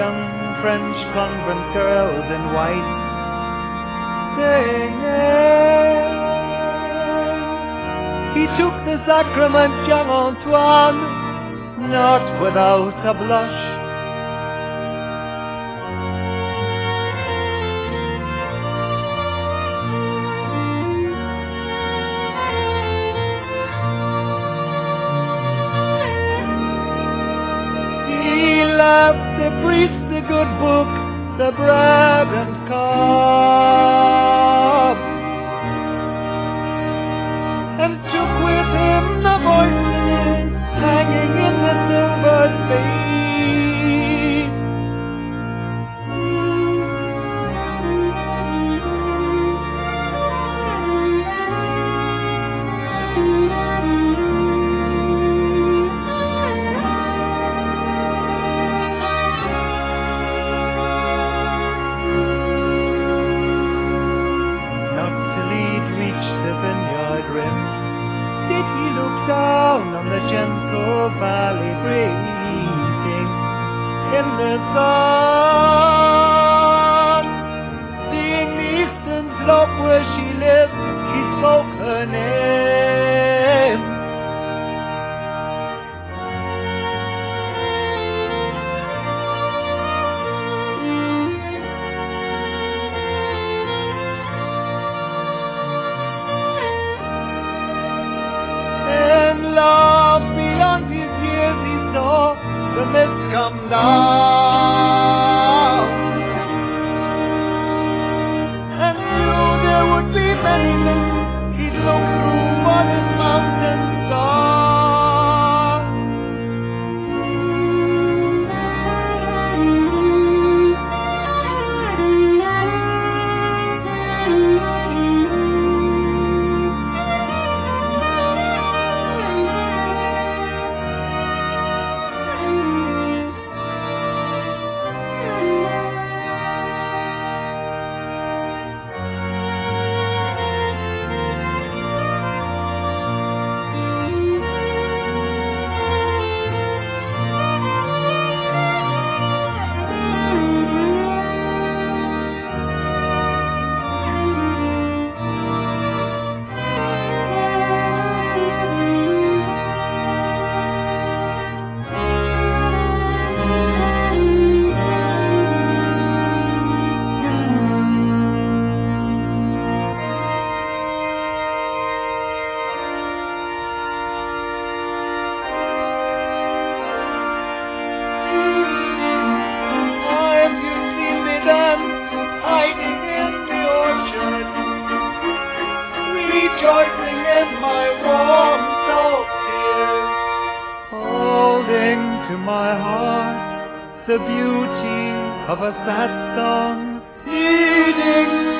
young French convent girls in white, singing. He took the sacrament, young Antoine, not without a blush. The priest, the good book, the bread and cup, and took with him the voices hanging in the silver space. Did he look down on the gentle valley breathing in the sun? Seeing the eastern slope where she lived, he spoke her name. Love beyond his years, he saw the mist come down, and knew there would be many mists he'd look through for his mountain star. Hiding in the orchard, rejoicing in my warm salt tears, holding to my heart the beauty of a sad song, leading